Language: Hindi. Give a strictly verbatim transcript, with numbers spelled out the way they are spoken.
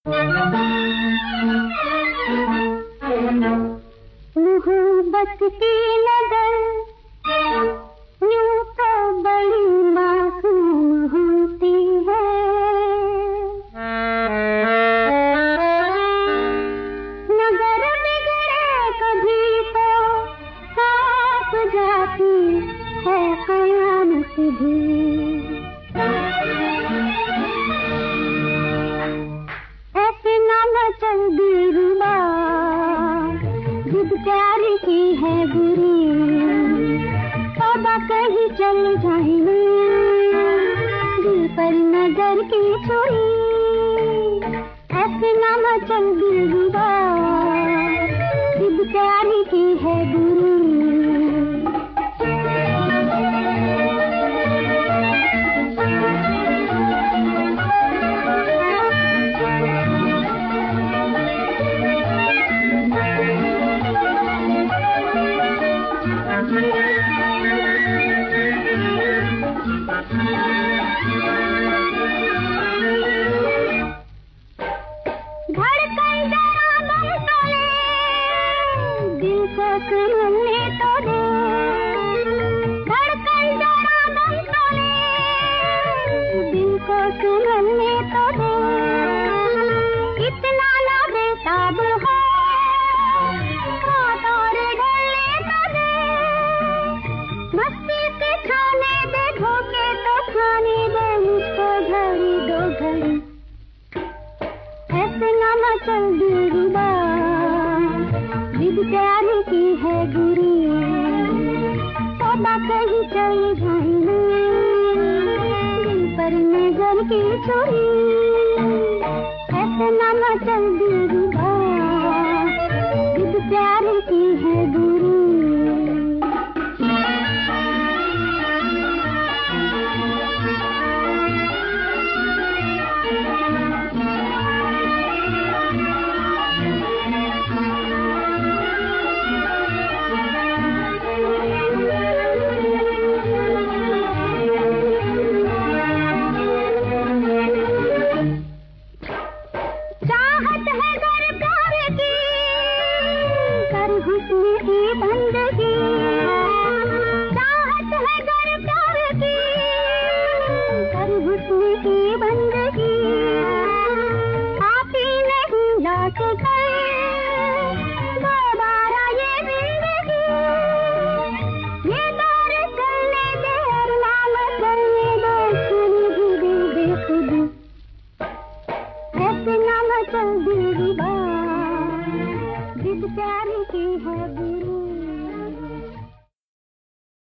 मोहब्बत की नजर यूं तो बड़ी मासूम होती है, नजर बिगड़े कभी तो कांप जाती है कयामत भी। ऐसे ना न चल दिलरुबा, जिद प्यार की है बुरी, तौबा कहीं चल जाएंगे दिल पर नजर की छुरी। ऐसे ना न चल दिलरुबा, जिद प्यार की है बुरी। धड़कन जरा दम तो ले, दिल को सुनने तो दे। धड़कन जरा दम तो ले, दिल को सुनने तो दे। इतना ना बेताब हो, रात और ढलने तो दे। मस्ती के खाने दे, धोखे तो खाने दे मुझको घड़ी दो घड़ी। ऐसे ना न चल दिलरुबा, जिद प्यार की है बुरी, तौबा कहीं चल जाएंगे दिल पर नजर की छुरी। ऐसे ना न चल दिलरुबा, जिद प्यार की है बुरी। चाहत है गर प्यार की, कर हुस्न की बंदगी। चाहत है गर प्यार की, कर हुस्न की बंदगी। आप ही नहीं लौट गए दोबारा ये जिंदगी। ये दौर चलने दे और नाम चलने दे, खुद भी बेखुदी। ऐसे ना न चल दिलरुबा, जिद प्यार की है बुरी।